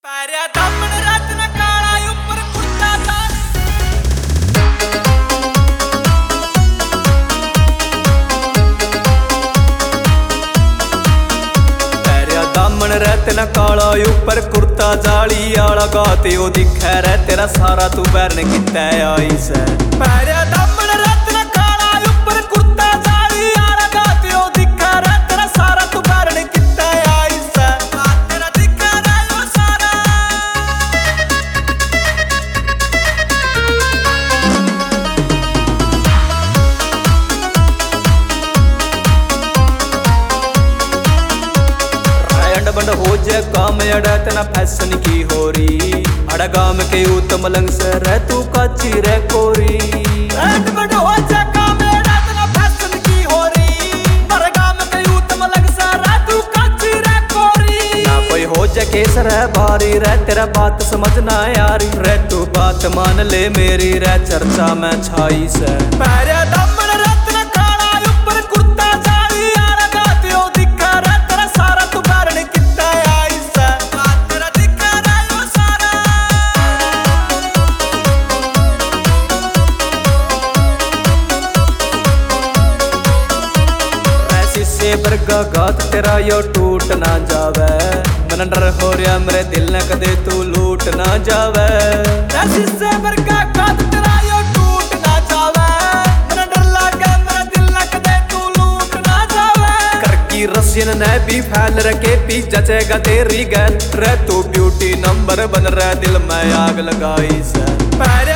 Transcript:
पैर्या दामन रत्न काला ऊपर कुर्ता जाली। पैर्या दामन रत्न काला ऊपर कुर्ता जाली आला गाते ओ दिखै रे तेरा सारा तू बैरन कित्ता आई सै। पैर्या दामन रत्न काला ऊपर कुर्ता जाली आला गाते ओ दिखै रे तेरा सारा तू बैरन कित्ता आई सै। तेरा दिखै रे ओ सारा बंड हो जे काम अड़ा तना फैशन की हो रही अड़ा गाम के उत्तम लंग से रह तू काची रे कोरी। बंड हो जे काम अड़ा तना फैशन की हो रही अड़ा गाम के उत्तम लंग से रह तू काची रे कोरी। ना कोई हो जे केस रह भारी रे तेरा बात समझ ना यारी रे तू बात मान ले मेरी रे चर्चा में छाई से। पैर्या दामन रत्न काला ऊपर कुर्ता जाली आला गाते ओ दिखै रे तेरा सारा तू बैरन बरगा गात तेरा यो टूट ना जावे। मन डर हो रहा मेरे दिल न कदे तू लूट ना जावे। से बरगा गात तेरा यो टूट ना जावे। मन डर लागे मेरे दिल न कदे तू लूट ना जावे। कर की रसियन ने भी फैल रखे पी जचेगा तेरी गैल रे तू ब्यूटी नंबर बन रहा दिल में आग लगाई से।